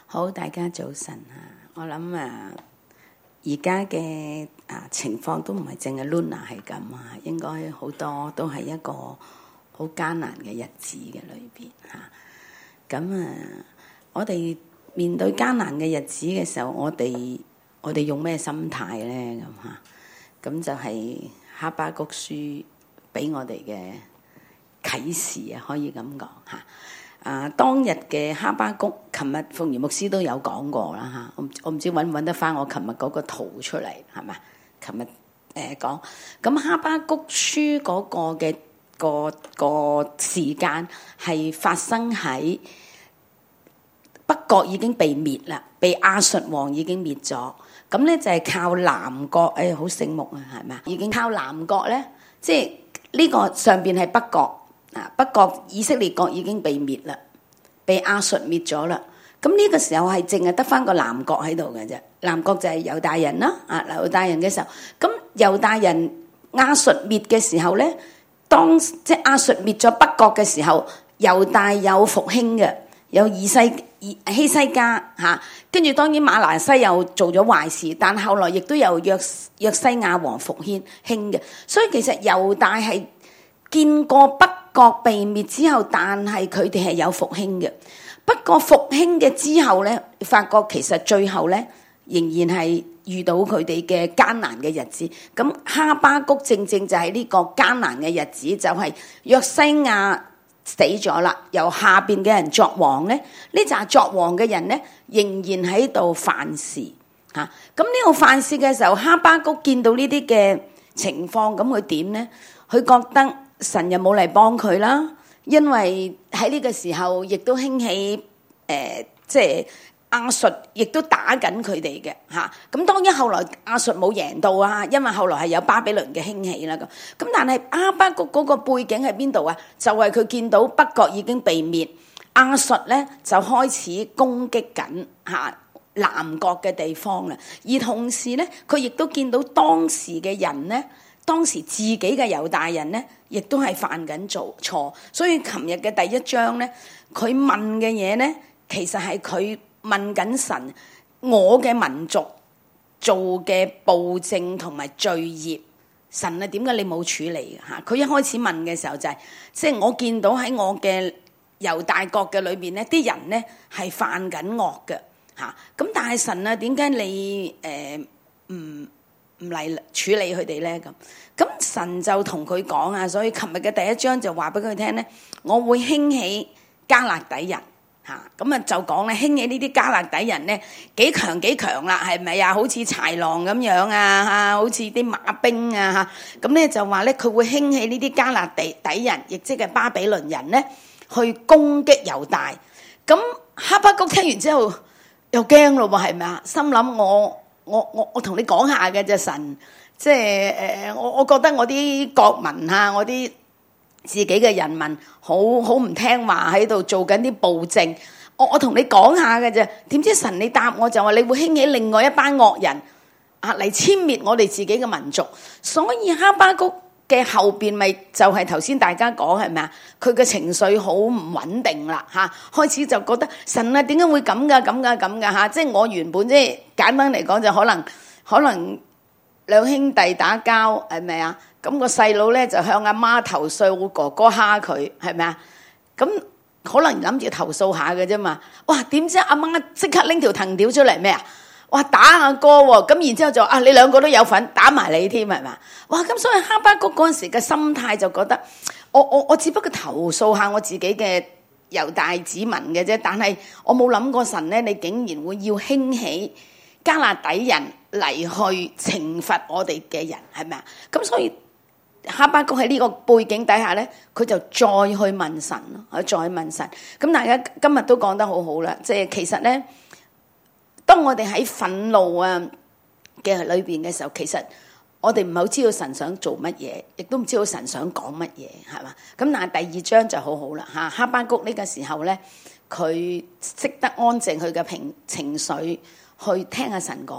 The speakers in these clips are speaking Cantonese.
好，大家早晨啊！我諗而家嘅情況都唔係淨係 Luna 係咁啊，應該好多都係一個好艱難嘅日子嘅裏邊嚇。咁我哋面對艱難嘅日子嘅時候，我哋用咩心態咧？咁嚇，咁就係哈巴谷書俾我哋嘅啟示啊，可以咁講嚇。當日嘅哈巴谷，琴日鳳儀牧師都有講過啦嚇。我唔知揾唔揾得翻我琴日嗰個圖出嚟係嘛？琴日講咁哈巴谷書嗰個嘅個時間係發生喺北國已經被滅啦，被亞述王已經滅咗。咁咧就係靠南國，好醒目啊，係咪？已經靠南國咧，即係呢個上邊係北國。北國以色列國已經被滅啦，被亞述滅咗啦。咁呢個時候係淨係得翻個南國喺度嘅啫。南國就係猶大人啦。猶大人嘅時候，咁猶大人亞述滅嘅時候咧，即係亞述滅咗北國嘅時候，猶大有復興嘅，有希西家嚇。跟住當然馬拿西又做咗壞事，但後來亦都有約西亞王復興嘅。所以其實猶大係見過北國被滅之後，但係佢哋係有復興嘅。不過復興嘅之後咧，發覺其實最後咧仍然係遇到佢哋嘅艱難嘅日子。咁哈巴谷正正就係呢個艱難嘅日子，就係約西亞死咗啦，由下邊嘅人作王咧，呢紮作王嘅人咧仍然喺度犯事嚇。咁呢個犯事嘅時候，哈巴谷見到呢啲嘅情況，咁佢點咧？佢覺得神又冇嚟幫佢啦，因為喺呢個時候亦都興起即係亞述亦都打緊佢哋嘅嚇。咁當然後來亞述冇贏到啊，因為後來係有巴比倫嘅興起啦。咁但係哈巴谷嗰個背景喺邊度啊？就係佢見到北國已經被滅，亞述咧就開始攻擊緊嚇南國嘅地方啦。而同時咧，佢亦都見到當時嘅人咧。當時自己嘅猶大人咧，亦都係犯緊做錯，所以琴日嘅第一章咧，佢問嘅嘢咧，其實係佢問緊神，我嘅民族做嘅暴政同埋罪孽，神啊，點解你冇處理嚇？佢一開始問嘅時候就係，即係我見到喺我嘅猶大國嘅裏邊咧，啲人咧係犯緊惡嘅嚇，咁但係神啊，點解你唔嚟處理佢哋咧？咁神就同佢講啊，所以琴日嘅第一章就話俾佢聽咧，我會興起迦勒底人嚇，咁就講咧，興起呢啲迦勒底人咧幾強啦，係咪啊？好似豺狼咁樣啊嚇，好似啲馬兵啊嚇，咁咧就話咧佢會興起呢啲迦勒底人，亦即係巴比倫人咧，去攻擊猶大。咁哈巴谷聽完之後又驚咯喎，係咪啊？心諗我同你講下嘅啫，神，即係我覺得我啲國民啊，我啲自己嘅人民好唔聽話喺度做緊啲暴政，我同你講下嘅啫。點知神你答我就話你會興起另外一班惡人嚟殲滅我哋自己嘅民族，所以哈巴谷嘅後邊咪就係頭先大家講係咪啊？佢嘅情緒好唔穩定啦嚇，開始就覺得神啊，點解會咁噶嚇？即係我原本即係簡單嚟講就可能兩兄弟打交係咪啊？咁個細佬咧就向阿媽投訴哥哥蝦佢係咪啊？咁可能諗住投訴下嘅啫嘛。哇！點知阿媽即刻拎條藤條出嚟咩啊？哇！打阿哥喎，咁然之後就你兩個都有份打埋你添係嘛？哇！咁所以哈巴谷嗰陣時嘅心態就覺得我只不過投訴下我自己嘅猶大子民嘅啫，但係我冇諗過神咧，你竟然會要興起迦勒底人嚟去懲罰我哋嘅人係咪啊？咁所以哈巴谷喺呢個背景底下咧，佢就再去問神咯，再問神。咁大家今日都講得好好啦，即係其實咧。當我哋喺憤怒嘅裏邊嘅時候，其實我哋唔係好知道神想做乜嘢，亦都唔知道神想講乜嘢，係嘛？咁但係第二章就好好啦嚇。哈巴谷呢個時候咧，佢識得安靜佢嘅情緒，去聽下神講乜啦。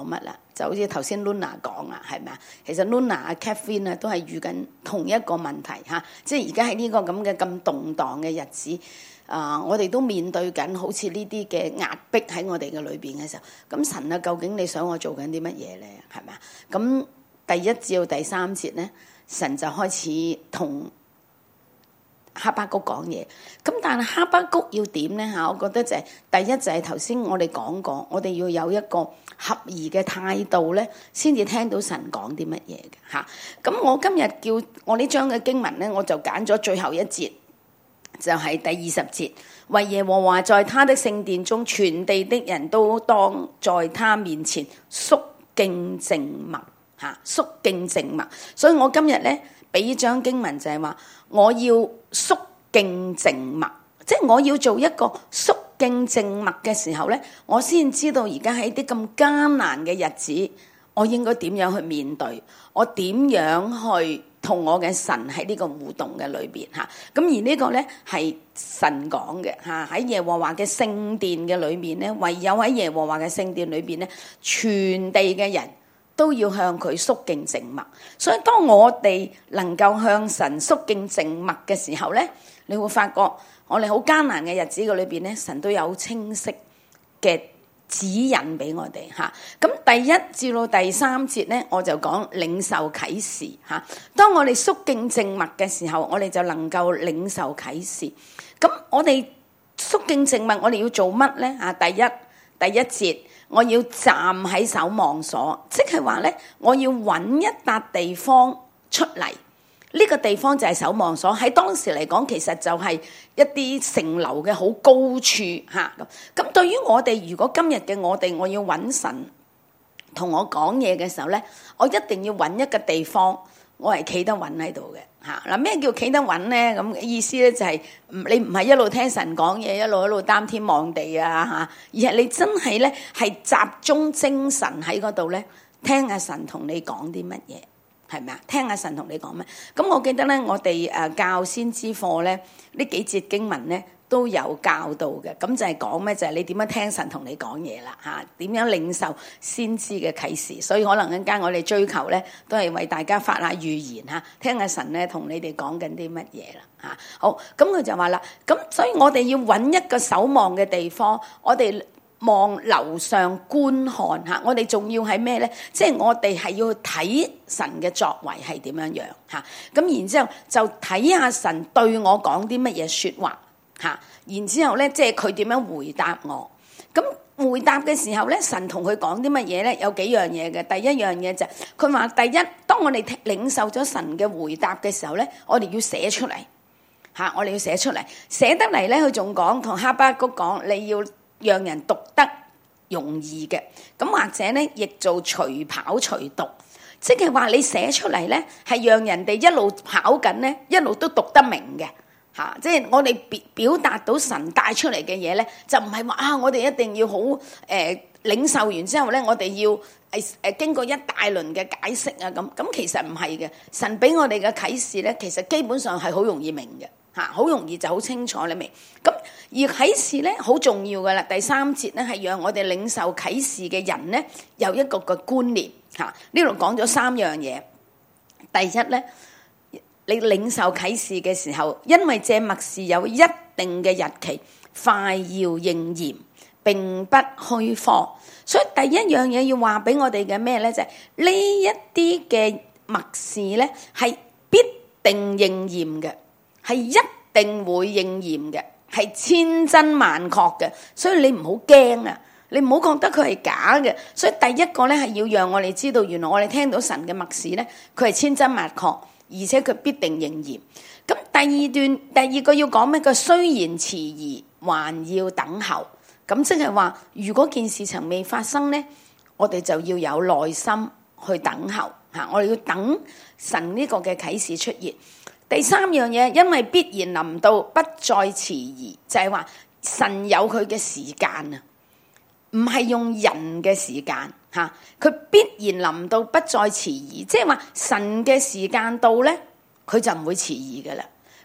就好似頭先 Luna 講啊，係咪啊？其實 Luna 啊、Catherine 啊都係遇緊同一個問題嚇，即係而家喺呢個咁嘅咁動盪嘅日子，我哋都面對緊好似呢啲嘅壓迫喺我哋嘅裏邊嘅時候，咁神啊，究竟你想我做緊啲乜嘢咧？係咪啊？咁第1至到第3節咧，神就開始同哈巴谷講嘢，咁但係哈巴谷要點咧嚇？我覺得就係第一就係頭先我哋講過，我哋要有一個合宜嘅態度咧，先至聽到神講啲乜嘢嘅嚇。咁我今日叫我呢章嘅經文咧，我就揀咗最後一節，就係第20節，為耶和華在他的聖殿中，全地的人都當在他面前肅敬靜默嚇，肅敬靜默。所以我今日咧俾呢章經文就係話，我要肅敬靜默，即係我要做一個肅敬靜默嘅時候咧，我先知道而家喺啲咁艱難嘅日子，我應該點樣去面對，我點樣去同我嘅神喺呢個互動嘅裏邊嚇。咁而呢個咧係神講嘅嚇，喺耶和華嘅聖殿嘅裏面咧，唯有喺耶和華嘅聖殿裏邊咧，全地嘅人都要向佢肅敬靜默。所以當我哋能夠向神肅敬靜默嘅時候咧，你會發覺我哋好艱難嘅日子嘅裏邊咧，神都有清晰嘅指引俾我哋嚇。咁第1至到第3節咧，我就講領受啟示嚇。當我哋肅敬靜默嘅時候，我哋就能夠領受啟示。咁我哋肅敬靜默，我哋要做乜咧嚇？第一節。我要站喺守望所，即係話咧，我要揾一笪地方出嚟。呢個地方就係守望所。喺當時嚟講，其實就係一啲城樓嘅好高處嚇。咁對於我哋，如果今日嘅我哋，我要揾神同我講嘢嘅時候咧，我一定要揾一個地方，我係企得穩喺度嘅嚇。嗱，咩叫企得穩咧？咁意思咧就係你唔係一路聽神講嘢，一路擔天望地啊嚇，而係你真係咧係集中精神喺嗰度咧，聽下神同你講啲乜嘢，係咪啊？聽下神同你講咩？咁我記得咧，我哋教先知課咧，呢幾節經文咧都有教導嘅。咁就係講咩？就係你點樣聽神同你講嘢啦嚇，點樣領受先知嘅啟示。所以可能陣間我哋追求咧，都係為大家發下預言嚇，聽下神咧同你哋講緊啲乜嘢啦嚇。好，咁佢就話啦，咁所以我哋要揾一個守望嘅地方，我哋望樓上觀看嚇，我哋仲要係咩咧？即係我哋係要睇神嘅作為係點樣樣嚇。咁然之後就睇下神對我講啲乜嘢説話嚇。然之後咧，即係佢點樣回答我。咁回答嘅時候咧，神同佢講啲乜嘢咧？有幾樣嘢嘅。第一樣嘢就係佢話：第一，當我哋領受咗神嘅回答嘅時候咧，我哋要寫出嚟嚇，我哋要寫出嚟，寫得嚟咧，佢仲講同哈巴谷講，你要讓人讀得容易嘅，咁或者咧亦做隨跑隨讀，即係話你寫出嚟咧，係讓人哋一路跑緊咧，一路都讀得明嘅嚇。即係我哋表達到神帶出嚟嘅嘢咧，就唔係話啊，我哋一定要好領受完之後咧，我哋要經過一大輪嘅解釋啊咁其實唔係嘅。神俾我哋嘅啟示咧，其實基本上係好容易明嘅。好容易就好清楚你明。咁而啟示咧好重要噶啦。第3節咧係讓我哋領受啟示嘅人咧有一個嘅觀念嚇。呢度講咗3樣嘢。第一咧，你領受啟示嘅時候，因為這默示有一定嘅日期，快要應驗，並不虛謊。所以第一樣嘢要話俾我哋嘅咩咧，就係呢一啲嘅默示咧係必定應驗嘅。係一定會應驗嘅，係千真萬確嘅，所以你唔好驚啊！你唔好覺得佢係假嘅。所以第一個咧係要讓我哋知道，原來我哋聽到神嘅默示咧，佢係千真萬確，而且佢必定應驗。咁第二個要講咩？佢雖然遲疑，還要等候。咁即係話，如果件事情未發生咧，我哋就要有耐心去等候嚇。我哋要等神呢個嘅啟示出現。第3樣嘢，因為必然臨到，不再遲疑，就係話神有佢嘅時間啊，唔係用人嘅時間嚇，佢必然臨到，不再遲疑，即係話神嘅時間到咧，佢就唔會遲疑噶啦。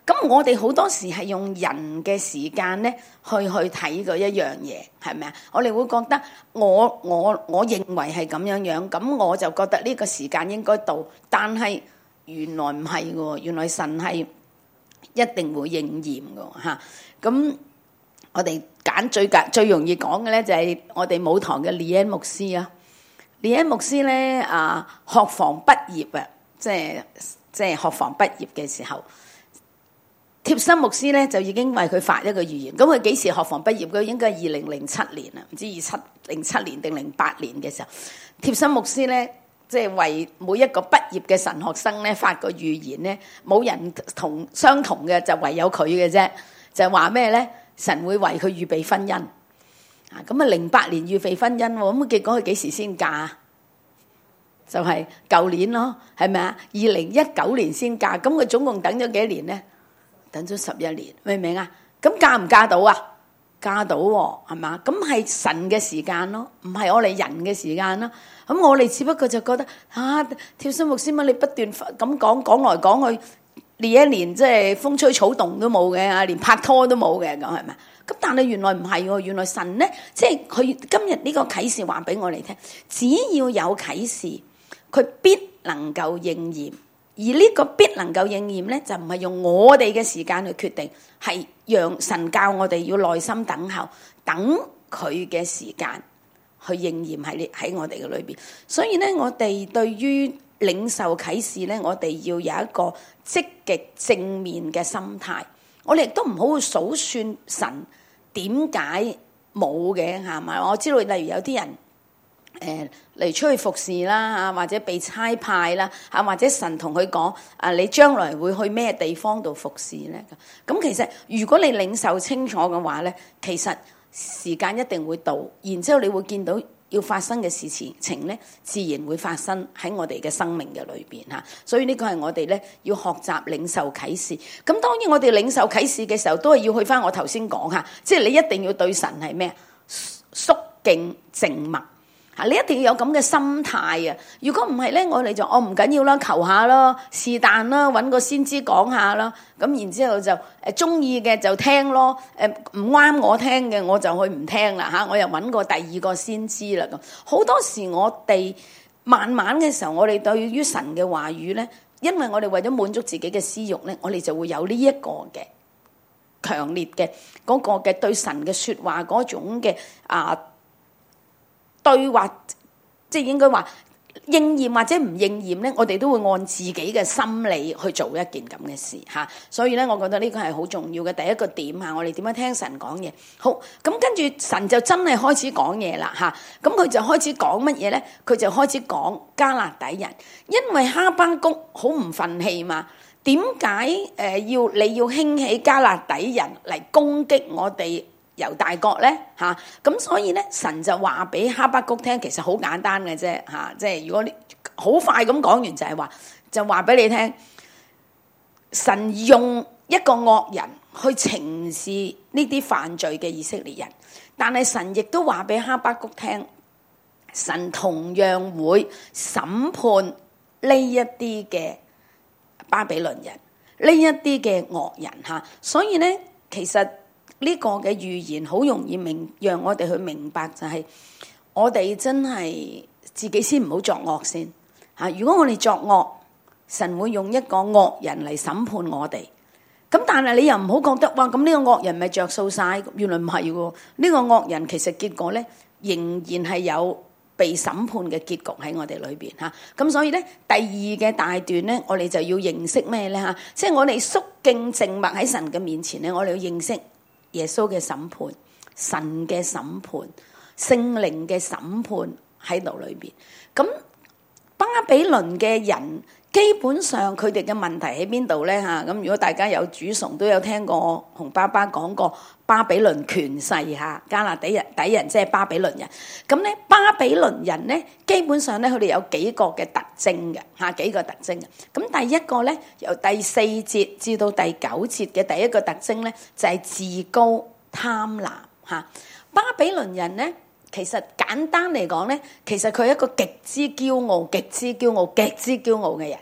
咁我哋好多時係用人嘅時間咧去睇嗰一樣嘢，係咪啊？我哋會覺得我認為係咁樣樣，咁我就覺得呢個時間應該到，但係原來唔係喎，原來神係一定會應驗嘅嚇。咁我哋揀最容易講嘅咧就係我哋母堂嘅李恩牧師啊，李恩牧師咧學房畢業啊，即係學房畢業嘅時候。貼心牧師咧就已經為佢發一個預言，咁佢幾時學房畢業？佢應該係2007年啦，唔知07年定08年嘅時候，貼心牧師咧即係為每一個畢業嘅神學生咧發個預言咧，冇人相同嘅，就唯有佢嘅啫，就話咩咧？神會為佢預備婚姻啊！咁啊08年預備婚姻喎，咁結果佢幾時先嫁？就係舊年咯，係咪啊？2019年先嫁，咁佢總共等咗幾年咧？等咗11年，明唔明啊？咁嫁唔嫁到啊？嫁到喎，係嘛？咁係神嘅時間咯，唔係我哋人嘅時間咯。咁我哋只不過就覺得貼心牧師乜你不斷咁講來講去，年一年即係風吹草動都冇嘅，連拍拖都冇嘅，咁係咪？咁但係原來唔係喎，原來神咧，即係佢今日呢個啟示話俾我哋聽，只要有啟示，佢必能夠應驗。而呢個必能夠應驗咧，就唔係用我哋嘅時間去決定，係讓神教我哋要耐心等候，等佢嘅時間去應驗喺我哋嘅裏邊。所以咧，我哋對於領受啟示咧，我哋要有一個積極正面嘅心態。我哋亦都唔好去數算神點解冇嘅，係咪？我知道例如有啲人。嚟出去服侍啦，或者被差派啦，或者神同佢講你將來會去咩地方度服侍咧？咁其實如果你領受清楚嘅話咧，其實時間一定會到，然之後你會見到要發生嘅事情咧，自然會發生喺我哋嘅生命嘅裏邊嚇。所以呢個係我哋咧要學習領受啟示。咁當然我哋領受啟示嘅時候，都係要去翻我頭先講嚇，即係你一定要對神係咩？肅敬靜默。你一定要有咁嘅心態啊！如果唔係咧，我哋就唔緊要啦，求下咯，是但啦，揾個先知講下啦。咁然之後就中意嘅就聽咯，唔啱我聽嘅我就去唔聽啦嚇。我又揾過第二個先知啦咁。好多時我哋慢慢嘅時候，我哋對於神嘅話語咧，因為我哋為咗滿足自己嘅私慾咧，我哋就會有呢一個嘅強烈嘅嗰個嘅對神嘅説話嗰種嘅對話，即係應該話應驗或者唔應驗咧，我哋都會按自己嘅心理去做一件咁嘅事嚇。所以咧，我覺得呢個係好重要嘅第一個點嚇。我哋點樣聽神講嘢？好，咁跟住神就真係開始講嘢啦嚇。咁佢就開始講乜嘢咧？佢就開始講迦勒底人，因為哈巴谷好唔忿氣嘛。點解你要興起迦勒底人嚟攻擊我哋猶大國咧嚇？咁所以咧，神就話俾哈巴谷聽，其實好簡單嘅啫嚇，即係如果你好快咁講完就話俾你聽，神用一個惡人去懲治呢啲犯罪嘅以色列人，但係神亦都話俾哈巴谷聽，神同樣會審判呢一啲嘅巴比倫人，呢一啲嘅惡人嚇。所以咧，其實呢個嘅預言好容易讓我哋去明白，就係我哋真係自己先唔好作惡先嚇。如果我哋作惡，神會用一個惡人嚟審判我哋。咁但係你又唔好覺得哇，咁呢個惡人咪着數晒？原來唔係喎，呢個惡人其實結果咧仍然係有被審判嘅結局喺我哋裏邊嚇。咁所以咧，第二嘅大段咧，我哋就要認識咩咧嚇？即係我哋肅敬靜默喺神嘅面前咧，我哋要認識耶穌嘅審判、神嘅審判、聖靈嘅審判喺度裏邊。咁巴比倫嘅人基本上佢哋嘅問題喺邊度咧嚇？咁如果大家有主崇，都有聽過洪爸爸講過巴比倫權勢嚇，迦勒底人即係巴比倫人。咁咧巴比倫人咧基本上咧佢哋有幾個嘅特徵嘅嚇，幾個特徵嘅。咁第一個咧由第4節至到第9節嘅第一個特徵咧就係自高貪婪嚇。巴比倫人咧其實簡單嚟講咧，其實佢係一個極之驕傲、極之驕傲嘅人嚇。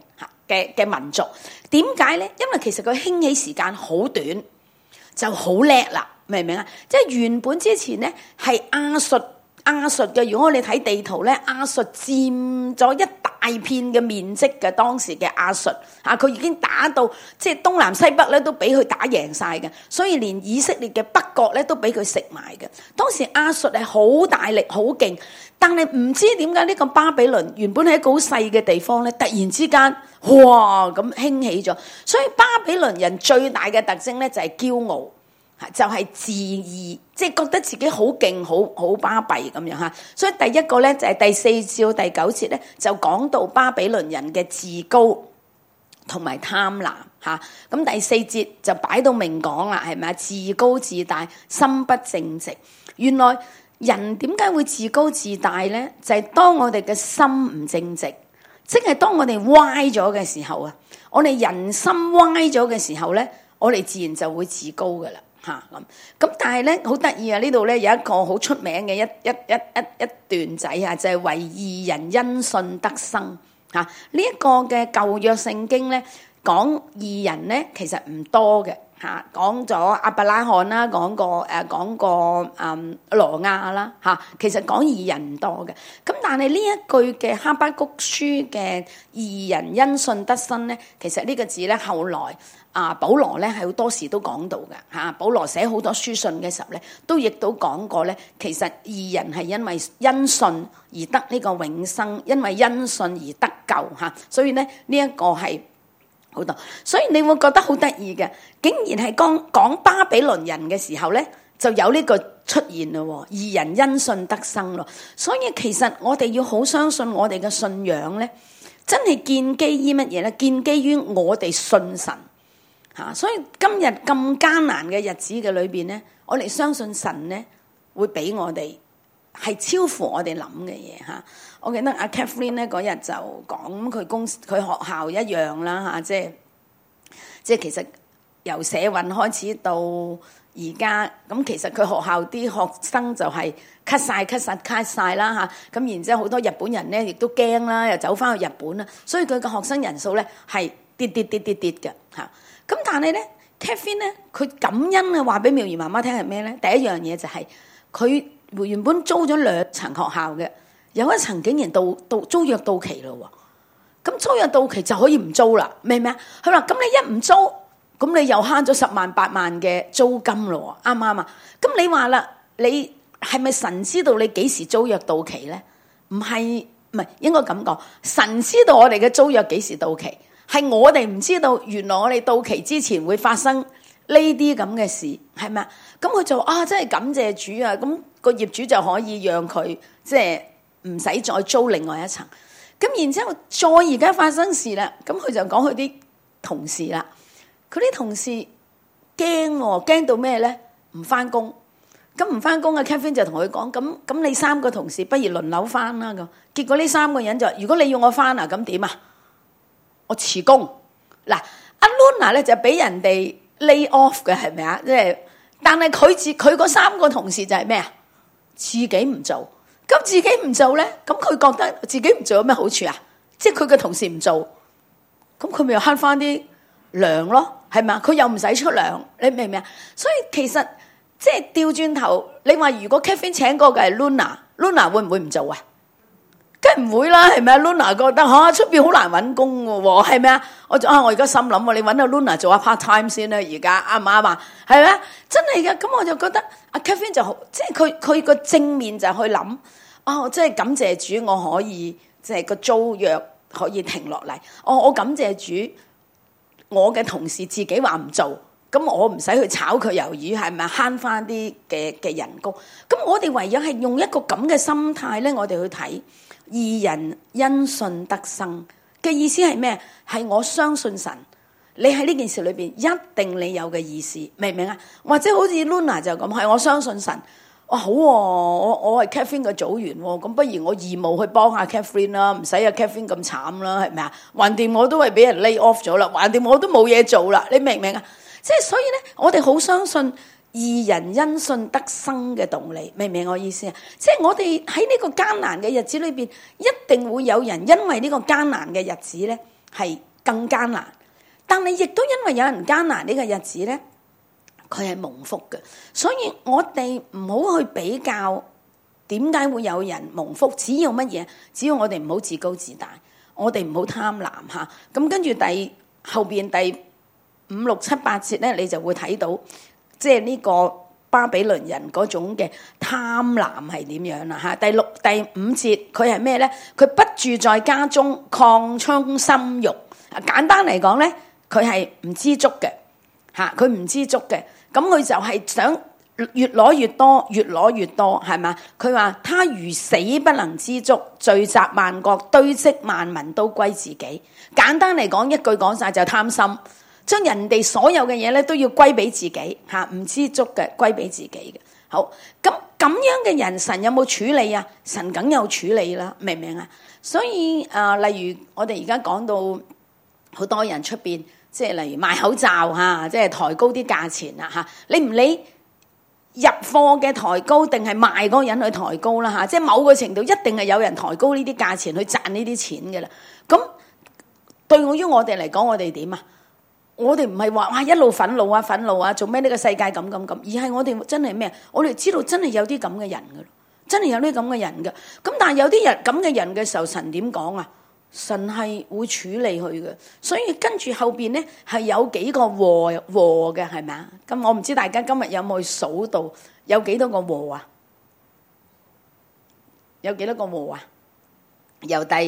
嘅民族。點解咧？因為其實佢興起時間好短，就好叻啦，明唔明啊？即係原本之前咧係亞述嘅，如果我哋睇地圖咧，亞述佔咗一大片嘅面積嘅，當時嘅亞述佢已經打到即係東南西北咧都俾佢打贏晒嘅，所以連以色列嘅北角咧都俾佢食埋嘅。當時亞述係好大力好勁，但係唔知點解呢個巴比倫原本係一個好細嘅地方咧，突然之間哇咁興起咗。所以巴比倫人最大嘅特徵咧就係驕傲。就係自義，即係覺得自己好勁、好巴閉咁樣嚇。所以第一個咧就係第4至第9節咧，就講到巴比倫人嘅自高同埋貪婪嚇。咁第4節就擺到明講啦，係咪啊？自高自大，心不正直。原來人點解會自高自大咧？就係當我哋嘅心唔正直，即係當我哋歪咗嘅時候啊，我哋人心歪咗嘅時候咧，我哋自然就會自高噶啦。咁但係咧好得意啊！呢度咧有一個好出名嘅一段仔啊，就係為義人因信得生嚇。呢一個嘅舊約聖經咧講義人咧其實唔多嘅嚇，講咗亞伯拉罕啦，講過挪亞啦嚇，其實講義人唔多嘅。咁但係呢一句嘅哈巴谷書嘅義人因信得生咧，其實呢個字咧後來保羅咧係好多時都講到嘅嚇。保羅寫好多書信嘅時候咧，都亦都講過咧，其實義人係因為因信而得呢個永生，因為因信而得救嚇。所以咧呢一個係好多，所以你會覺得好得意嘅，竟然係講巴比倫人嘅時候咧，就有呢個出現咯，義人因信得生咯。所以其實我哋要好相信我哋嘅信仰咧，真係建基於乜嘢咧？建基於我哋信神。所以今日咁艱難嘅日子嘅裏邊咧，我哋相信神咧會俾我哋係超乎我哋諗嘅嘢嚇。我記得阿 Catherine 咧嗰日就講佢學校一樣啦嚇，即係其實由社運開始到而家，咁其實佢學校啲學生就係 cut 晒啦嚇，咁然之後好多日本人咧亦都驚啦，又走翻去日本啦，所以佢嘅學生人數咧係跌嘅嚇。咁但係咧 Catherine 咧佢感恩啊，話俾妙兒媽媽聽係咩咧？第一樣嘢就係佢原本租咗2層學校嘅，有一層竟然到租約到期咯喎，咁租約到期就可以唔租啦，明唔明啊？佢話咁你一唔租，咁你又慳咗10萬8萬嘅租金咯喎，啱唔啱啊？咁你話啦，你係咪神知道你幾時租約到期咧？唔係應該咁講，神知道我哋嘅租約幾時到期。係我哋唔知道，原來我哋到期之前會發生呢啲咁嘅事，係咪啊？咁佢就真係感謝主啊！咁個業主就可以讓佢即係唔使再租另外一層。咁然之後再而家發生事啦，咁佢就講佢啲同事啦。佢啲同事驚到咩咧？唔翻工。咁唔翻工啊 Catherine 就同佢講：咁你3個同事不如輪流翻啦咁。結果呢3個人就話：如果你要我翻啊，咁點啊？我辭工嗱，阿 Luna 咧就俾人哋 lay off 嘅，係咪啊？即係，但係佢嗰3個同事就係咩啊？自己唔做，咁自己唔做咧，咁佢覺得自己唔做有咩好處啊？即係佢嘅同事唔做，咁佢咪又慳翻啲糧咯？係咪啊？佢又唔使出糧，你明唔明啊？所以其實即係調轉頭，你話如果 Catherine 請過嘅係 Luna 會唔會唔做啊？梗唔會啦，係咪啊 ？Luna 覺得出邊好難揾工嘅喎，係咪啊？我而家心諗你揾阿 Luna 做下 part time 先啦，而家啱唔啱啊？係咪啊？真係嘅，咁我就覺得阿 Catherine 就好，即係佢個正面就去諗，即係感謝主，我可以即係個租約可以停落嚟。我感謝主，我嘅同事自己話唔做，咁我唔使去炒佢魷魚，係咪慳翻啲嘅人工？咁我哋唯有係用一個咁嘅心態咧，我哋去睇。義人因信得生嘅意思係咩？係我相信神，你喺呢件事裏邊一定你有嘅意思，明唔明啊？或者好似 Luna 就咁，係我相信神。好，我係 Catherine 嘅組員，咁不如我義務去幫下 Catherine 啦，唔使阿 Catherine 咁慘啦，係咪啊？橫掂我都係俾人 lay off 咗啦，橫掂我都冇嘢做啦，你明唔明啊？即係所以咧，我哋好相信義人因信得生嘅動力，明唔明我意思啊？即係我哋喺呢個艱難嘅日子裏邊，一定會有人因為呢個艱難嘅日子咧，係更艱難。但係亦都因為有人艱難呢個日子咧，佢係蒙福嘅。所以我哋唔好去比較點解會有人蒙福，只要乜嘢？只要我哋唔好自高自大，我哋唔好貪婪嚇。咁跟住後邊第5、6、7、8節咧，你就會睇到即係呢個巴比倫人嗰種嘅貪婪係點樣啦嚇。第5節佢係咩咧？佢不住在家中，擴充心慾。簡單嚟講咧，佢係唔知足嘅嚇，佢唔知足嘅。咁佢就係想越攞越多，越攞越多，係嘛？佢話他如死不能知足，聚集萬國，堆積萬民都歸自己。簡單嚟講，一句講晒就貪心，將人哋所有嘅嘢咧都要歸俾自己嚇，唔知足嘅歸俾自己嘅。好，咁樣嘅人，神有冇處理啊？神梗有處理啦，明唔明啊？所以例如我哋而家講到好多人出邊，即係例如賣口罩嚇，即係抬高啲價錢啦嚇，你唔理入貨嘅抬高定係賣嗰個人去抬高啦嚇，即係某個程度一定係有人抬高呢啲價錢去賺呢啲錢嘅啦。咁對於我哋嚟講，我哋點啊？我哋唔係話哇一路憤怒啊，做咩呢個世界咁，而係我哋真係咩？我哋知道真係有啲咁嘅人嘅咯，真係有啲咁嘅人嘅。咁但係有啲人咁嘅人嘅時候，神點講啊？神係會處理佢嘅，所以跟住後邊咧係有幾個禍嘅，係咪啊？咁我唔知大家今日有冇去數到有幾多個禍啊？有幾多個禍啊？由第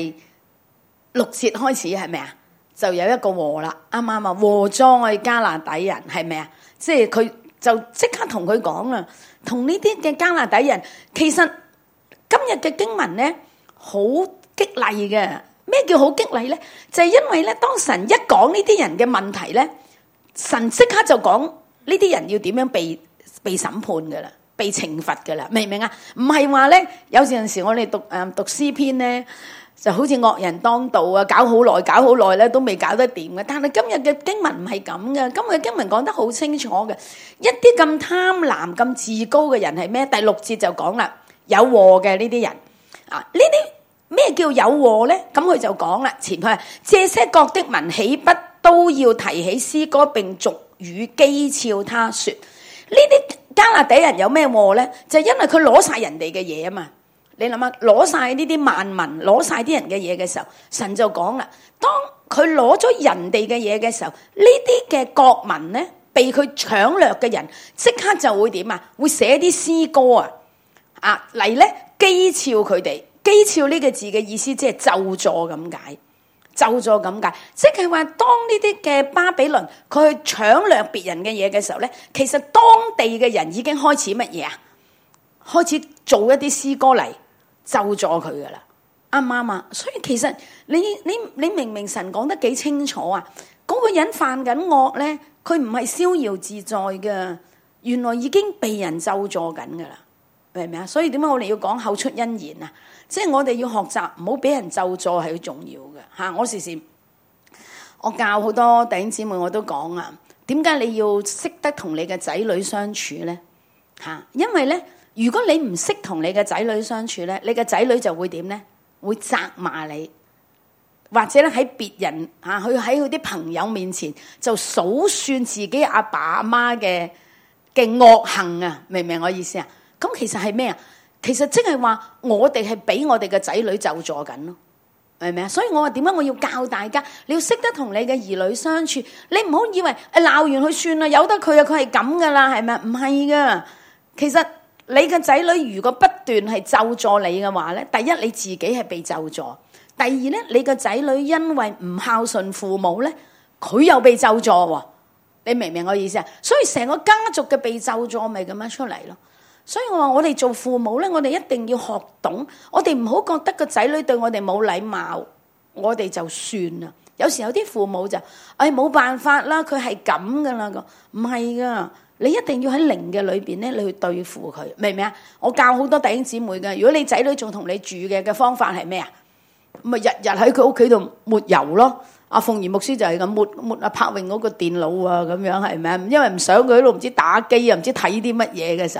6節開始係咪啊？就有一個禍啦，啱唔啱啊？禍災加拿大人係咪啊？即係佢就即刻同佢講啦，同呢啲嘅加拿大人，其實今日嘅經文咧好激勵嘅。咩叫好激勵咧？就係因為咧，當神一講呢啲人嘅問題咧，神即刻就講呢啲人要點樣被審判噶啦，被懲罰噶啦，明唔明啊？唔係話咧，有陣時我哋讀詩篇咧，就好似惡人當道啊，搞好耐咧都未搞得掂嘅。但係今日嘅經文唔係咁嘅，今日嘅經文講得好清楚嘅。一啲咁貪婪、咁自高嘅人係咩？第6節就講啦，有禍嘅呢啲人啊，呢啲。咩叫有禍咧？咁佢就講啦，前佢話這些國的民豈不都要提起詩歌並俗語譏誚他說？呢啲加拿大人有咩禍咧？就係因為佢攞晒人哋嘅嘢啊嘛！你諗下，攞晒呢啲萬民，攞晒啲人嘅嘢嘅時候，神就講啦，當佢攞咗人哋嘅嘢嘅時候，呢啲嘅國民咧，被佢搶掠嘅人，即刻就會點啊？會寫啲詩歌啊嚟咧譏誚佢哋。譏誚呢個字嘅意思即係咒詛咁解，咒詛咁解，即係話當呢啲嘅巴比倫佢去搶掠別人嘅嘢嘅時候咧，其實當地嘅人已經開始乜嘢啊？開始做一啲詩歌嚟咒詛佢噶啦，啱唔啱啊？所以其實你明明神講得幾清楚啊，嗰個人犯緊惡咧，佢唔係逍遙自在嘅，原來已經被人咒詛緊噶啦，明唔明啊？所以點解我哋要講口出恩言啊？即係我哋要學習唔好俾人咒詛係好重要嘅嚇。我時時我教好多弟兄姊妹我都講啊，點解你要識得同你嘅仔女相處咧嚇？因為咧，如果你唔識同你嘅仔女相處咧，你嘅仔女就會點咧？會責罵你，或者咧喺別人嚇佢喺佢啲朋友面前就數算自己阿爸阿媽嘅惡行啊！明唔明我意思啊？咁其實係咩啊？其實即係話我哋係俾我哋嘅仔女咒詛緊咯，明唔明啊？所以我話點解我要教大家，你要識得同你嘅兒女相處，你唔好以為鬧完佢算啦，由得佢啊，佢係咁噶啦，係咪？唔係噶，其實你嘅仔女如果不斷係咒詛你嘅話咧，第一你自己係被咒詛，第二咧你嘅仔女因為唔孝順父母咧，佢又被咒詛喎，你明唔明我意思啊？所以成個家族嘅被咒詛咪咁樣出嚟咯。所以我話我哋做父母咧，我哋一定要學懂，我哋唔好覺得個仔女對我哋冇禮貌，我哋就算啦。有時有啲父母就，冇辦法啦，佢係咁噶啦，唔係噶，你一定要喺靈嘅裏邊咧，你去對付佢，明唔明啊？我教好多弟兄姊妹嘅，如果你仔女仲同你住嘅方法係咩啊？咪日日喺佢屋企度抹油咯。阿鳳儀牧師就係咁抹阿柏榮嗰個電腦啊，咁樣係咪啊？因為唔想佢喺度唔知打機啊，唔知睇啲乜嘢嘅時候。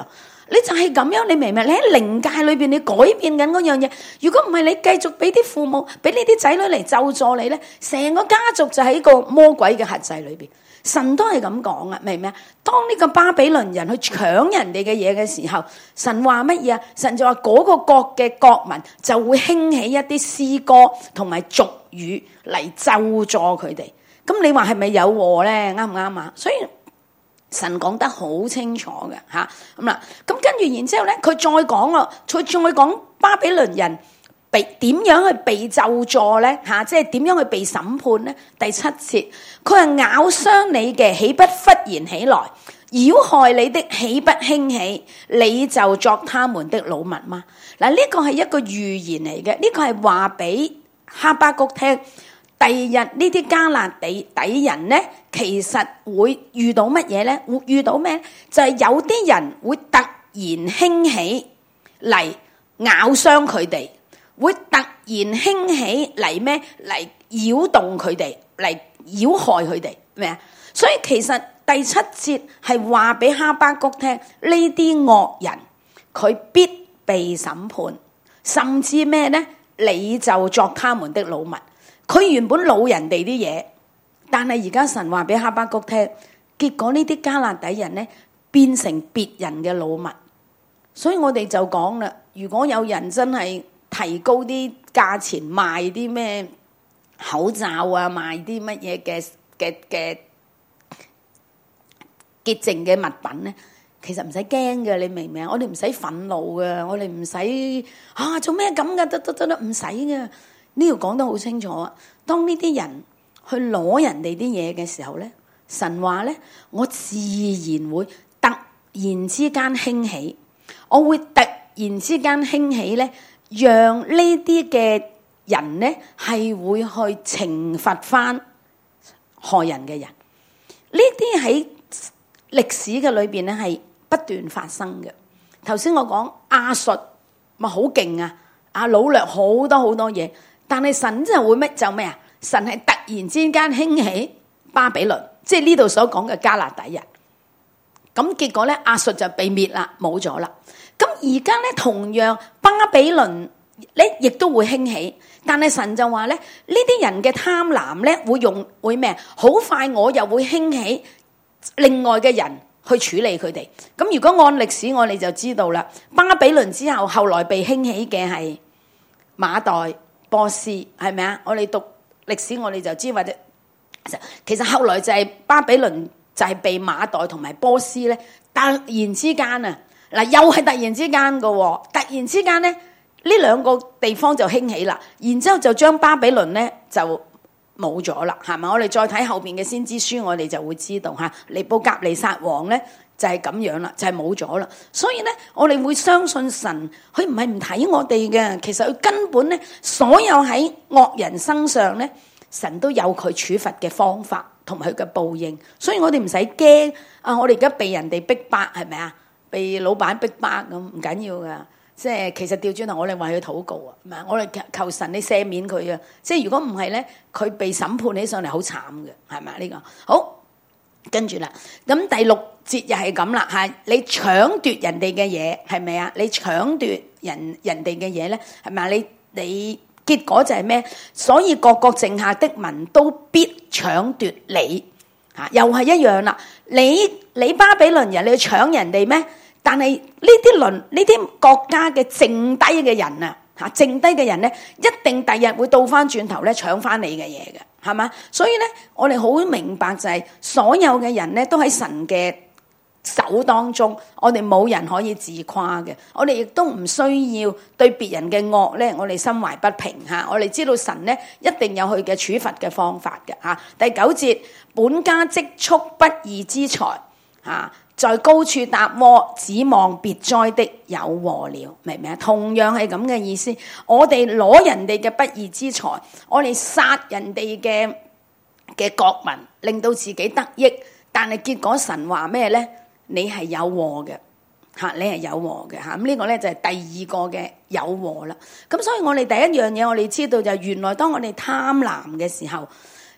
你就係咁樣，你明唔明？你喺靈界裏邊，你改變緊嗰樣嘢。如果唔係，你繼續俾啲父母、俾呢啲仔女嚟咒詛你咧，成個家族就喺個魔鬼嘅轄制裏邊。神都係咁講啊，明唔明啊？當呢個巴比倫人去搶人哋嘅嘢嘅時候，神話乜嘢啊？神就話嗰個國嘅國民就會興起一啲詩歌同埋俗語嚟咒詛佢哋。咁你話係咪有禍咧？啱唔啱啊？所以神講得好清楚嘅吓，咁啦。咁跟住然之後咧，佢再講咯，佢再講巴比倫人被點樣去被咒詛咧吓，即係點樣去被審判咧？第7節，佢係咬傷你嘅，豈不忽然起來？擾害你的，豈不興起？你就作他們的擄物嗎？嗱，呢個係一個預言嚟嘅，呢個係話俾哈巴谷聽。第二日呢啲迦勒底人咧，其實會遇到乜嘢咧？會遇到咩？就係有啲人會突然興起嚟咬傷佢哋，會突然興起嚟咩？嚟擾動佢哋，嚟擾害佢哋咩啊？所以其實第7節係話俾哈巴谷聽，呢啲惡人佢必被審判，甚至咩咧？你就作他們的擄物。佢原本擄人哋啲嘢，但係而家神話俾哈巴谷聽，結果呢啲迦勒底人咧變成別人嘅擄物。所以我哋就講啦，如果有人真係提高啲價錢賣啲咩口罩啊，賣啲乜嘢嘅潔淨嘅物品咧，其實唔使驚嘅，你明唔明啊？我哋唔使憤怒嘅，我哋唔使做咩咁嘅，得唔使嘅。呢度講得好清楚啊！當呢啲人去攞人哋啲嘢嘅時候咧，神話咧，我自然會突然之間興起，我會突然之間興起咧，讓呢啲嘅人咧係會去懲罰翻害人嘅人。呢啲喺歷史嘅裏邊咧係不斷發生嘅。頭先我講亞述咪好勁啊，擄掠好多嘢。但係神真係會咩？就咩啊？神係突然之間興起巴比倫，即係呢度所講嘅迦勒底人。咁結果咧，亞述就被滅啦，冇咗啦。咁而家咧，同樣巴比倫咧，亦都會興起。但係神就話咧，呢啲人嘅貪婪咧，會咩？好快我又會興起另外嘅人去處理佢哋。咁如果按歷史，我哋就知道啦。巴比倫之後，後來被興起嘅係馬代、波斯，係咪啊？我哋讀歷史，我哋就知，或者其實後來就係巴比倫就係被馬代同埋波斯咧，突然之間啊，嗱又係突然之間噶，突然之間咧呢兩個地方就興起啦，然之後就將巴比倫咧就冇咗啦，係咪？我哋再睇後邊嘅先知書，我哋就會知道吓，尼布甲尼撒王咧就係咁樣啦，就係冇咗啦。所以咧，我哋會相信神，佢唔係唔睇我哋嘅，其實佢根本咧，所有喺惡人身上咧，神都有佢處罰嘅方法同埋佢嘅報應。所以我哋唔使驚啊！我哋而家被人哋逼迫，係咪啊？被老闆逼迫咁唔緊要噶，即係其實調轉頭，我哋為佢禱告啊，唔係我哋求神你赦免佢啊！即係如果唔係咧，佢被審判起上嚟好慘嘅，係咪啊？呢個好。跟住啦，咁第6節又係咁啦，係你搶奪人哋嘅嘢，係咪啊？你搶奪人哋嘅嘢咧，係咪啊？你結果就係咩？所以各國剩下的民都必搶奪你，又係一樣啦。你巴比倫人，你去搶人哋咩？但係呢啲國家嘅剩低嘅人啊，剩低嘅人咧，一定第日會倒翻轉頭咧搶翻你嘅嘢嘅。係嘛？所以咧，我哋好明白就係所有嘅人咧，都喺神嘅手當中。我哋冇人可以自誇嘅，我哋亦都唔需要對別人嘅惡咧，我哋心懷不平嚇。我哋知道神咧一定有佢嘅處罰嘅方法嘅嚇。第9節，本家積蓄不義之財嚇，在高處搭窩，指望別災的有禍了，明唔明啊？同樣係咁嘅意思。我哋攞人哋嘅不義之財，我哋殺人哋嘅國民，令到自己得益，但係結果神話咩咧？你係有禍嘅嚇，你係有禍嘅嚇。咁呢個咧就係第二個嘅有禍啦。咁所以我哋第一樣嘢，我哋知道就係原來當我哋貪婪嘅時候，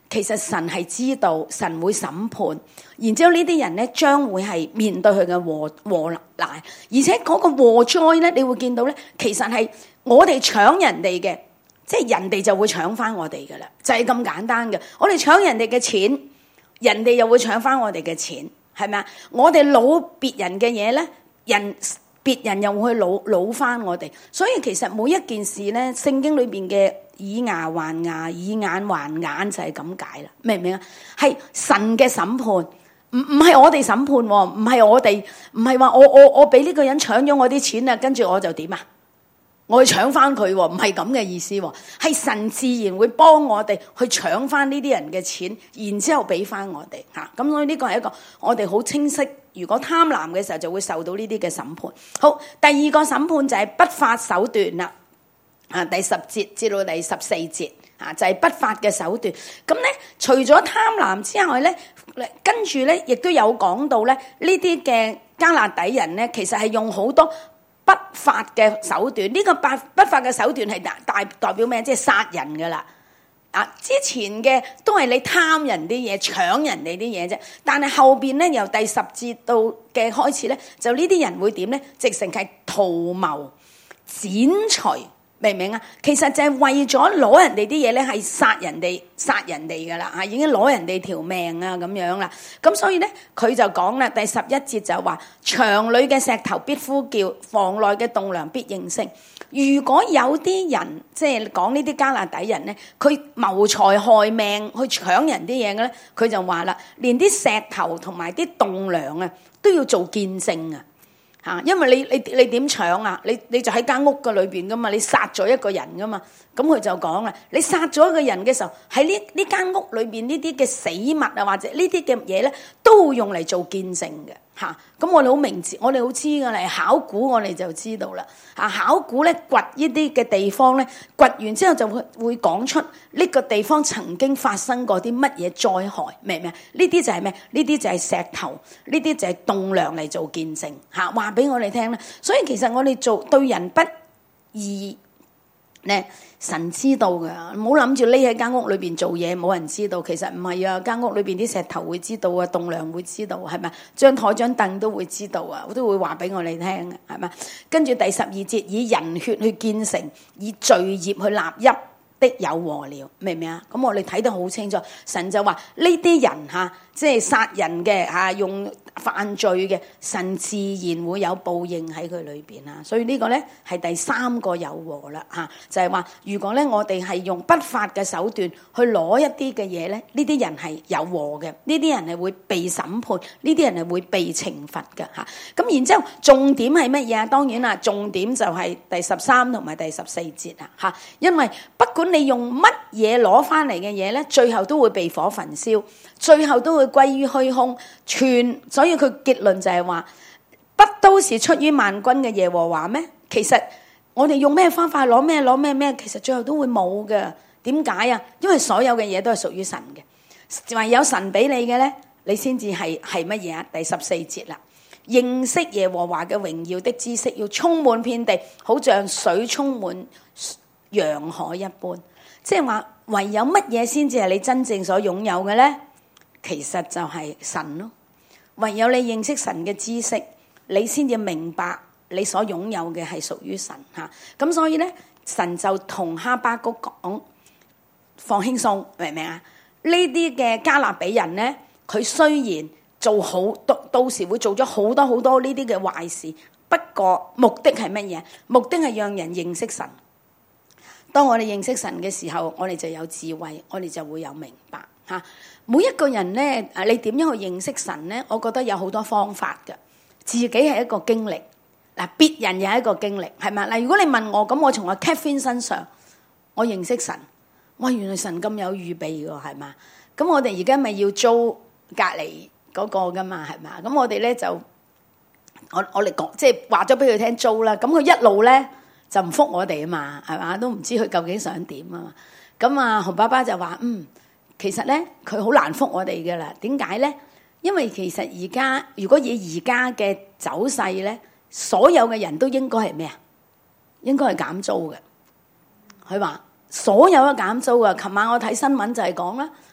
其實神係知道，神會審判，然之後呢啲人咧將會係面對佢嘅禍難，而且嗰個禍災咧，你會見到咧，其實係我哋搶人哋嘅，即係人哋就會搶翻我哋噶啦，就係咁簡單嘅。我哋搶人哋嘅錢，人哋又會搶翻我哋嘅錢，係咪啊？我哋攞別人嘅嘢咧，別人又會去攞翻我哋，所以其實每一件事咧，聖經裏邊嘅以牙還牙，以眼還眼就係咁解啦，明唔明啊？係神嘅審判，唔係我哋審判，唔係我哋，唔係話我俾呢個人搶咗我啲錢啊，跟住我就點啊？我去搶翻佢，唔係咁嘅意思，係神自然會幫我哋去搶翻呢啲人嘅錢，然之後俾翻我哋吓。咁所以呢個係一個我哋好清晰。如果貪婪嘅時候，就會受到呢啲嘅審判。好，第二個審判就係不法手段啦。啊，第10節至到第14節啊，就係不法嘅手段。咁咧，除咗貪婪之外咧，跟住咧亦都有講到咧，呢啲嘅迦勒底人咧，其實係用好多不法嘅手段。呢個不法嘅手段係代表咩？即係殺人噶啦。啊！之前嘅都係你貪人啲嘢、搶人哋啲嘢啫，但係後邊咧由第10節到嘅開始咧，就呢啲人會點咧？直情係圖謀、剪除，明唔明啊？其實就係為咗攞人哋啲嘢咧，係殺人哋噶啦嚇，已經攞人哋條命啊咁樣啦。咁所以咧，佢就講啦，第11節就話：牆裏嘅石頭必呼叫，房內嘅棟梁必應聲。如果有啲人即係講呢啲迦勒底人咧，佢謀財害命去搶人啲嘢嘅咧，佢就話啦，連啲石頭同埋啲棟梁啊都要做見證啊！嚇，因為你點搶啊？你就喺間屋嘅裏邊噶嘛，你殺咗一個人噶嘛，咁佢就講啦，你殺咗一個人嘅時候，喺呢間屋裏邊呢啲嘅死物啊，或者呢啲嘅嘢咧，都會用嚟做見證嘅。嚇，咁我哋好明知，我哋好知噶啦，考古我哋就知道啦。啊，考古咧掘呢啲嘅地方咧，掘完之後就會講出呢個地方曾經發生過啲乜嘢災害，明唔明啊？呢啲就係咩？呢啲就係石頭，呢啲就係棟梁嚟做見證。嚇，話俾我哋聽咧。所以其實我哋做對人不義咧，神知道噶，唔好諗住匿喺間屋裏邊做嘢，冇人知道。其實唔係啊，間屋裏邊啲石頭會知道啊，棟梁會知道，係咪？張台張凳都會知道啊，我都會話俾我哋聽嘅，係咪？跟住第12節，以人血去建城，以罪孽去立邑的有禍了，明唔明啊？咁我哋睇得好清楚，神就話呢啲人嚇，即係殺人嘅嚇，用犯罪嘅，神自然會有報應喺佢裏邊啊！所以呢個咧係第3個有禍啦嚇，就係話如果咧我哋係用不法嘅手段去攞一啲嘅嘢咧，呢啲人係有禍嘅，呢啲人係會被審判，呢啲人係會被懲罰嘅嚇。咁然之後重點係乜嘢啊？當然啦，重點就係第13同埋第14節啊嚇，因為不管你用乜嘢攞翻嚟嘅嘢咧，最後都會被火焚燒，最後都會歸於虛空。所以佢結論就係話，不都是出於萬軍嘅耶和華咩？其實我哋用咩方法攞咩，其實最後都會冇嘅。點解啊？因為所有嘅嘢都係屬於神嘅，唯有神俾你嘅咧，你先至係乜嘢啊？第14節啦，認識耶和華嘅榮耀的知識要充滿遍地，好像水充滿洋海一般。即係話，唯有乜嘢先至係你真正所擁有嘅咧？其實就係神咯。唯有你認識神嘅知識，你先至明白你所擁有嘅係屬於神嚇。咁所以咧，神就同哈巴谷講放輕鬆，明唔明啊？呢啲嘅迦勒比人咧，佢雖然做好到時會做咗好多呢啲嘅壞事，不過目的係乜嘢？目的係讓人認識神。當我哋認識神嘅時候，我哋就有智慧，我哋就會有明白嚇。每一個人咧，你點樣去認識神咧？我覺得有好多方法嘅。自己係一個經歷，嗱，別人又係一個經歷，係咪？嗱，如果你問我，咁我從阿 Catherine 身上，我認識神，哇！原來神咁有預備㗎，係嘛？咁我哋而家咪要租隔離嗰個噶嘛，係嘛？咁我哋咧就我嚟講，即係話咗俾佢聽租啦。咁佢一路咧就唔覆我哋啊嘛，係嘛？都唔知佢究竟想點啊嘛。咁啊，洪爸爸就話其實咧，佢好難覆我哋嘅啦。點解咧？因為其實而家如果以而家嘅走勢咧，所有嘅人都應該係咩啊？應該係減租嘅。佢話所有都減租嘅。琴晚我睇新聞就係講啦，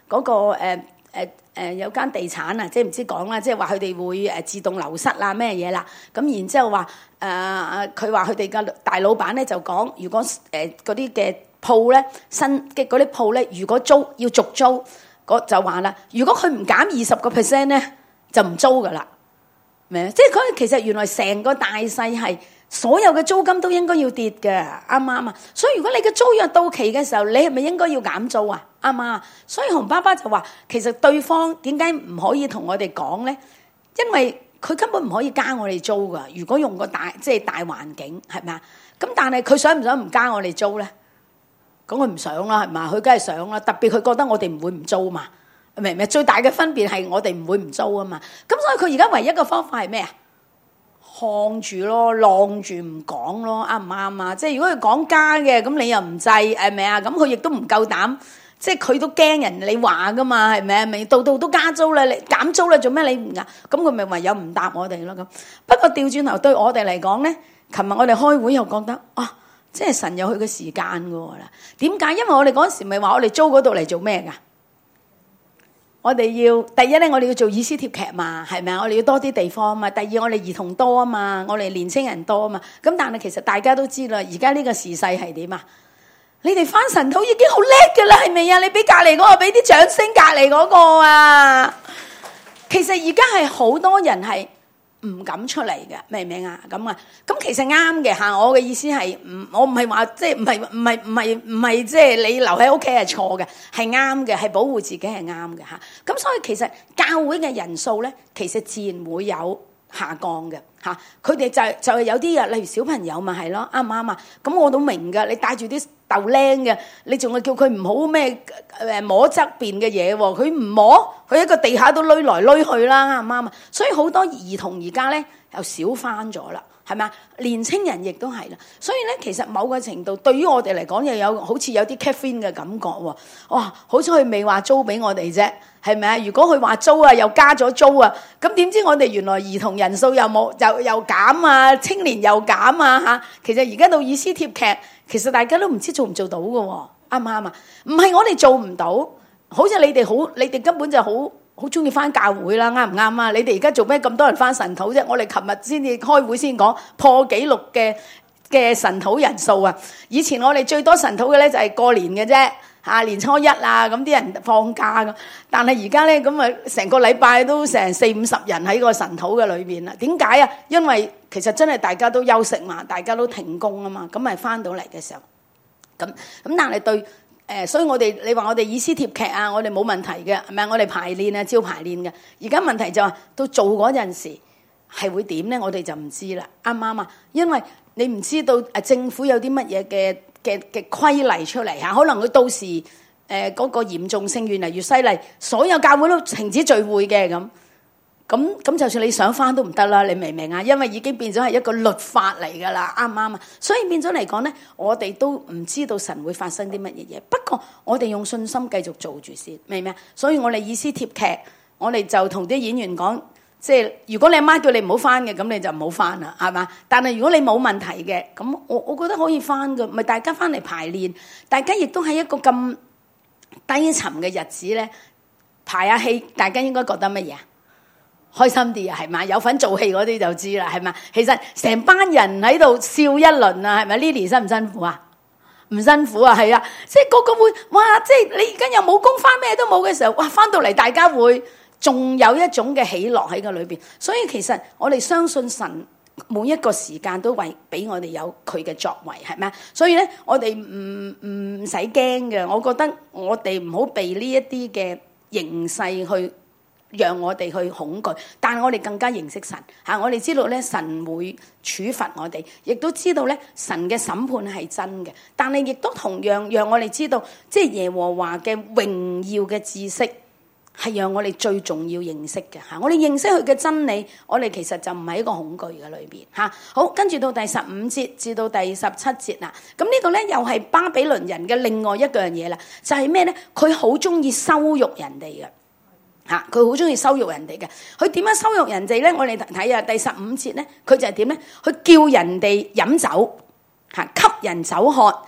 嗰個有間地產啊，即係唔知講啦，即係話佢哋會自動流失啦咩嘢啦，咁然之後話佢話佢哋嘅大老闆咧就講，如果嗰啲嘅鋪咧新嘅嗰啲鋪咧，如果租要續租，就話啦，如果佢唔減20%咧，就唔租噶啦，明？即係佢其實原來成個大勢係所有嘅租金都應該要跌嘅，啱唔啱啊？所以如果你嘅租約到期嘅時候，你係咪應該要減租啊？啱唔啱？所以洪爸爸就話，其實對方點解唔可以同我哋講咧？因為佢根本唔可以加我哋租噶。如果用個大環境係咪啊？咁但係佢想唔想唔加我哋租咧？咁佢唔想啦，係嘛？佢梗係想啦。特別佢覺得我哋唔會唔租嘛，明唔明？最大嘅分別係我哋唔會唔租啊嘛。咁所以佢而家唯一嘅方法係咩啊？看住咯，晾住唔講咯，啱唔啱啊？即係如果佢講加嘅，咁你又唔制，係咪啊？咁佢亦都唔夠膽，即係佢都驚人你話噶嘛，係咪啊？咪度度都加租啦，你減租啦，做咩你唔㗎？咁佢咪唯有唔答我哋咯咁。不過調轉頭對我哋嚟講咧，琴日我哋開會又覺得啊，即係神有佢嘅時間㗎啦。點解？因為我哋嗰時咪話我哋租嗰度嚟做咩㗎？我哋要第一咧，我哋要做以斯帖劇嘛，係咪啊？我哋要多啲地方啊嘛。第二，我哋兒童多啊嘛，我哋年青人多啊嘛。咁但係其實大家都知啦，而家呢個時勢係點啊？你哋返神土已經好叻㗎啦，係咪啊？你俾隔離嗰個俾啲掌聲，隔離嗰個啊！其實而家係好多人係唔敢出嚟嘅，明唔明啊？咁啊，咁其實啱嘅嚇。我嘅意思係我唔係話即係唔係即係你留喺屋企係錯嘅，係啱嘅，係保護自己係啱嘅嚇。咁所以其實教會嘅人數咧，其實自然會有下降嘅嚇。佢哋就係有啲人，例如小朋友咪係咯，啱唔啱啊？咁我都明㗎，你帶住啲豆靚嘅，你仲係叫佢唔好咩摸側邊嘅嘢喎？佢唔摸，佢喺個地下都攆來攆去啦，啱唔啱啊？所以好多兒童而家咧又少翻咗啦，係咪啊？年青人亦都係啦，所以咧其實某個程度對於我哋嚟講又有好似有啲 caffeine 嘅感覺喎。哇！好彩佢未話租俾我哋啫，係咪啊？如果佢話租啊，又加咗租啊，咁點知我哋原來兒童人數又冇又減啊，青年又減啊嚇。其實而家到以斯帖劇。其實大家都唔知做唔做到嘅喎，啱唔啱啊？唔係我哋做唔到，好似你哋根本就好中意翻教會啦，啱唔啱啊？你哋而家做咩咁多人翻神土啫？我哋琴日先至開會先講破紀錄嘅神土人數啊！以前我哋最多神土嘅咧就係過年嘅啫，嚇年初一啊，咁啲人放假咁。但係而家咧咁啊，成個禮拜都成40-50人喺個神土嘅裏邊啦。點解啊？因為其實真係大家都休息嘛，大家都停工啊嘛，咁咪翻到嚟嘅時候，咁但係對所以你話我哋以斯帖劇啊，我哋冇問題嘅，係咪？我哋排練啊，照排練嘅。而家問題就係到做嗰陣時係會點咧？我哋就唔知啦，啱唔啱啊？因為你唔知道政府有啲乜嘢嘅規例出嚟嚇，可能佢到時嗰個嚴重性越嚟越犀利，所有教會都停止聚會嘅咁就算你想翻都唔得啦，你明唔明啊？因為已經變咗係一個律法嚟噶啦，啱唔啱啊？所以變咗嚟講咧，我哋都唔知道神會發生啲乜嘢嘢。不過我哋用信心繼續做住先，明唔明啊？所以我哋以斯帖劇，我哋就同啲演員講，即係如果你阿媽叫你唔好翻嘅，咁你就唔好翻啦，係嘛？但係如果你冇問題嘅，咁我覺得可以翻嘅，咪大家翻嚟排練，大家亦都喺一個咁低沉嘅日子咧排下戲，大家應該覺得乜嘢啊？開心啲啊，係嘛？有份做戲嗰啲就知啦，係嘛？其實成班人喺度笑一輪啊，係咪 ？Lily 辛唔辛苦啊？唔辛苦啊，係啊，即係個個會哇！即係你而家又冇工翻，咩都冇嘅時候，哇！翻到嚟大家會仲有一種嘅喜樂喺個裏邊。所以其實我哋相信神每一個時間都為俾我哋有佢嘅作為，係咪啊？所以咧，我哋唔使驚嘅。我覺得我哋唔好被呢一啲嘅形勢去讓我哋去恐懼，但係我哋更加認識神嚇，我哋知道咧神會處罰我哋，亦都知道咧神嘅審判係真嘅，但係亦都同樣讓我哋知道，即係耶和華嘅榮耀嘅知識係讓我哋最重要認識嘅嚇。我哋認識佢嘅真理，我哋其實就唔係一個恐懼嘅裏邊嚇。好，跟住到第15節至到第17節啦，咁呢個咧又係巴比倫人嘅另外一樣嘢啦，就係咩咧？佢好中意羞辱人哋嘅。嚇！佢好中意羞辱人哋嘅，佢點樣羞辱人哋咧？我哋睇下第15節咧，佢就係點咧？佢叫人哋飲酒嚇，給人酒喝，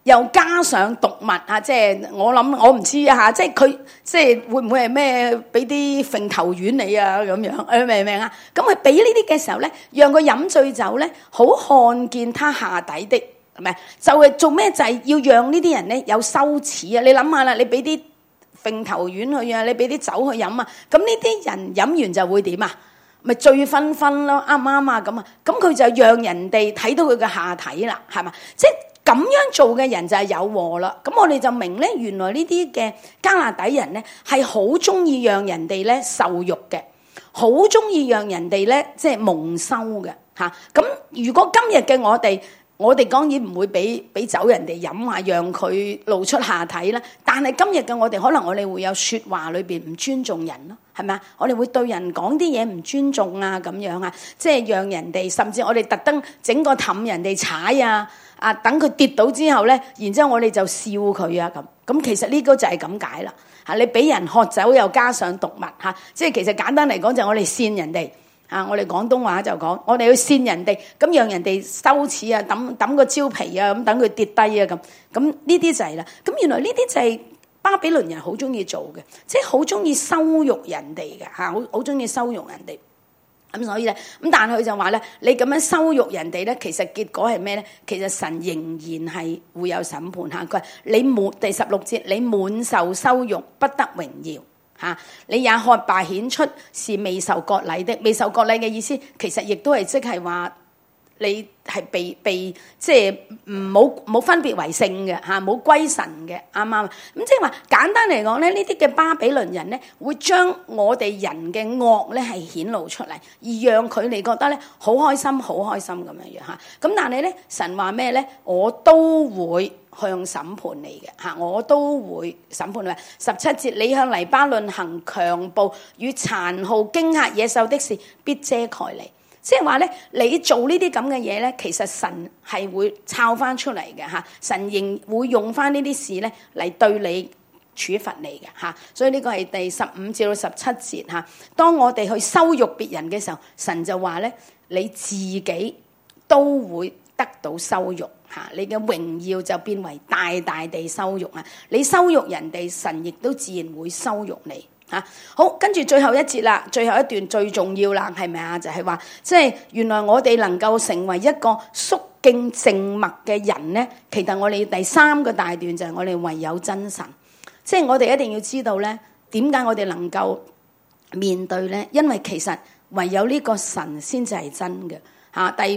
又加上毒物啊！即係我諗，我唔知啊嚇，即係佢即係會唔會係咩俾啲揈頭丸你啊咁樣？你明唔明啊？咁佢俾呢啲嘅時候咧，讓佢飲醉酒咧，好看見他下底的，係咪？就係做咩？就係要讓呢啲人咧有羞恥啊！你諗下啦，你俾啲揈頭丸去啊，你俾啲酒去飲啊，咁呢啲人飲完就會點啊？咪醉醺醺咯，啱唔啱啊？咁啊，咁佢就讓人哋睇到佢嘅下體啦，係嘛？即係咁樣做嘅人就係有禍啦。咁我哋就明咧，原來呢啲嘅加勒底人咧係好中意讓人哋咧受辱嘅，好中意讓人哋咧即係蒙羞嘅嚇。咁如果今日嘅我哋當然唔會俾酒人哋飲啊，讓佢露出下體啦。但係今日嘅我哋，可能我哋會有説話裏邊唔尊重人咯，係咪啊？我哋會對人講啲嘢唔尊重啊，咁樣啊，即係讓人哋，甚至我哋特登整個氹人哋踩啊，等佢跌倒之後咧，然之後我哋就笑佢啊咁。其實呢個就係咁解啦嚇。你俾人喝酒又加上毒物嚇，即係其實簡單嚟講就係我哋扇人哋。我哋廣東話就講，我哋去扇人哋，咁讓人哋羞恥啊，抌個蕉皮啊，咁等佢跌低啊，咁呢啲就係啦。咁原來呢啲就係巴比倫人好中意做嘅，即係好中意羞辱人哋嘅嚇，好中意羞辱人哋。咁所以咧，咁但係佢就話咧，你咁樣羞辱人哋咧，其實結果係咩咧？其實神仍然係會有審判嚇。佢話你第16節，你滿受羞辱，不得榮耀。你也看吧，顯出是未受割禮的。未受割禮嘅意思，其實亦都係即係話你係被即係冇分別為聖嘅嚇，冇歸神嘅，啱唔啱？咁即係話簡單嚟講咧，呢啲嘅巴比倫人咧，會將我哋人嘅惡咧係顯露出嚟，而讓佢哋覺得咧好開心，好開心咁樣樣嚇。咁但係咧，神話咩咧？我都會向審判你嘅嚇，我都會審判你。17節，你向黎巴嫩行強暴與殘酷驚嚇野獸的事，必遮蓋你。即係話咧，你做呢啲咁嘅嘢咧，其實神係會抄翻出嚟嘅嚇，神仍會用翻呢啲事咧嚟對你處罰你嘅嚇。所以呢個係第15至到17節嚇。當我哋去羞辱別人嘅時候，神就話咧，你自己都會得到羞辱嚇，你嘅榮耀就變為大大地羞辱啊！你羞辱人哋，神亦都自然會羞辱你。好，跟住最後一節啦，最後一段最重要啦，係咪啊？就係話，即係原來我哋能夠成為一個肅敬靜默嘅人咧，其實我哋第3個大段就係我哋唯有真神，即係我哋一定要知道咧，點解我哋能夠面對咧？因為其實唯有呢個神先至係真嘅嚇。第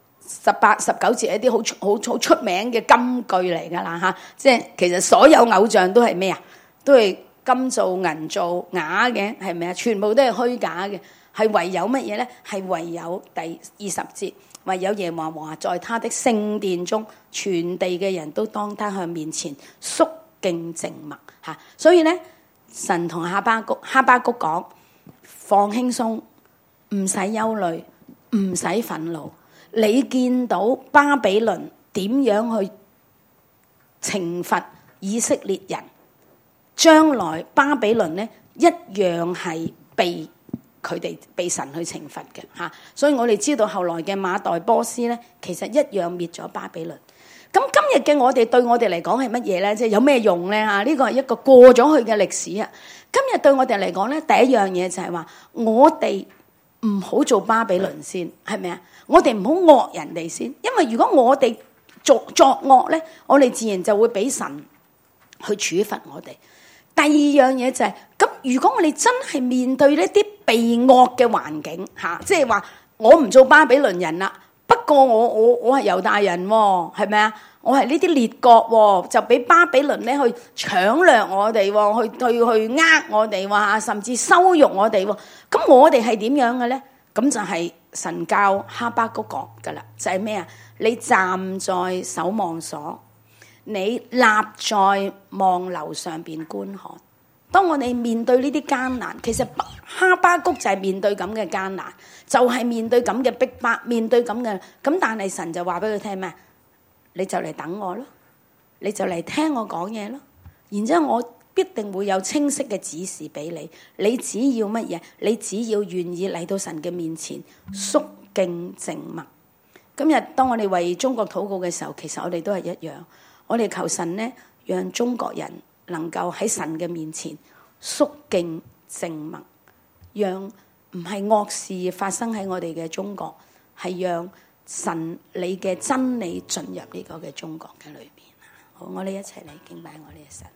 18、19節一啲好出名嘅金句嚟㗎啦嚇，即係其實所有偶像都係咩啊？都係金做銀做假嘅，係咪啊？全部都係虛假嘅，係唯有乜嘢咧？係唯有第20節，唯有耶和華在他的聖殿中，全地嘅人都當他向面前肅敬靜默嚇。所以咧，神同哈巴谷講：放輕鬆，唔使憂慮，唔使憤怒。你見到巴比倫點樣去懲罰以色列人？將來巴比倫咧一樣係被神去懲罰嘅嚇，所以我哋知道後來嘅馬代波斯咧，其實一樣滅咗巴比倫。咁今日嘅我哋對我哋嚟講係乜嘢咧？即係有咩用咧嚇？呢個係一個過咗去嘅歷史啊！今日對我哋嚟講咧，第一樣嘢就係話，我哋唔好做巴比倫先，係咪啊？我哋唔好惡人哋先，因為如果我哋作惡咧，我哋自然就會俾神去處罰我哋。第二樣嘢就係咁，如果我哋真係面對呢啲被惡嘅環境嚇，即係話我唔做巴比倫人啦，不過我係猶大人喎，係咪啊？我係呢啲列國喎，就俾巴比倫咧去搶掠我哋喎，去呃我哋喎，甚至羞辱我哋喎。咁我哋係點樣嘅咧？咁就係神教哈巴谷講噶啦，就係咩啊？你站在守望所。你立在望樓上邊觀看。當我哋面對呢啲艱難，其實哈巴谷就係面對咁嘅艱難，就係面對咁嘅逼迫，面對咁嘅咁。但係神就話俾佢聽咩？你就嚟等我咯，你就嚟聽我講嘢咯。然之後我必定會有清晰嘅指示俾你。你只要乜嘢？你只要願意嚟到神嘅面前，肅敬靜默。今日當我哋為中國禱告嘅時候，其實我哋都係一樣。 我哋求神呢，讓中國人能夠喺神嘅面前肅敬靜默，讓唔係惡事發生喺我哋嘅中國，係讓神你嘅真理進入呢個嘅中國嘅裏邊。好，我哋一齊嚟敬拜我哋嘅神。